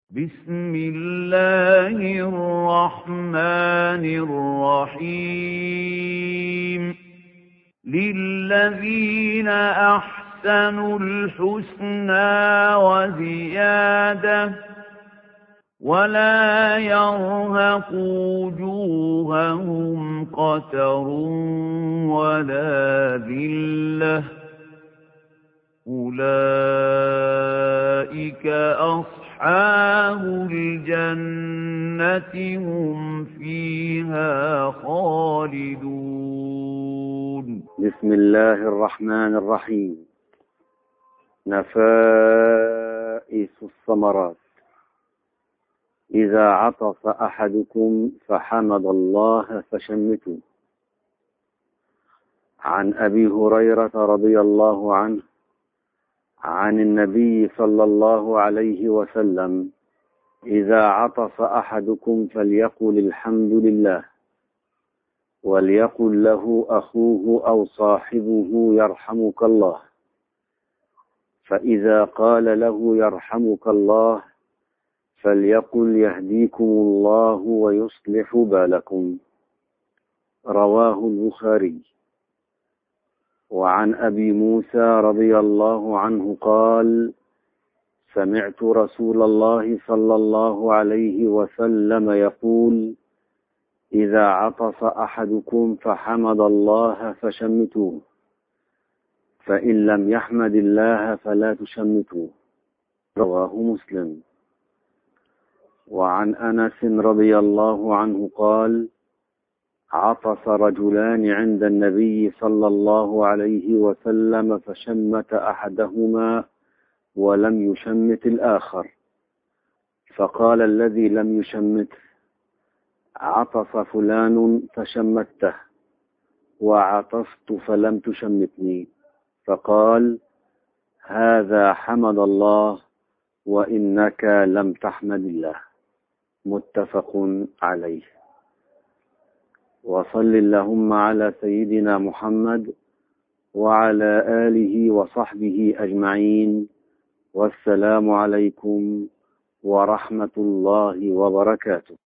بسم الله الرحمن الرحيم للذين أحسنوا الحسنى وزيادة ولا يرهق وجوههم قتر ولا ذلة أولئك أصحاب الجنة هم فيها خالدون. بسم الله الرحمن الرحيم. نفائس الثمرات. إذا عطس أحدكم فحمد الله فشمتوا. عن أبي هريرة رضي الله عنه عن النبي صلى الله عليه وسلم: إذا عطس أحدكم فليقل الحمد لله، وليقل له أخوه أو صاحبه يرحمك الله، فإذا قال له يرحمك الله فليقل يهديكم الله ويصلح بالكم. رواه البخاري. وعن أبي موسى رضي الله عنه قال: سمعت رسول الله صلى الله عليه وسلم يقول: إذا عطس أحدكم فحمد الله فشمتوه، فإن لم يحمد الله فلا تشمتوه. رواه مسلم. وعن أنس رضي الله عنه قال: عطس رجلان عند النبي صلى الله عليه وسلم فشمت أحدهما ولم يشمت الآخر، فقال الذي لم يشمت: عطس فلان فشمته، وعطست فلم تشمتني. فقال: هذا حمد الله وإنك لم تحمد الله. متفق عليه. وصل اللهم على سيدنا محمد وعلى آله وصحبه أجمعين، والسلام عليكم ورحمة الله وبركاته.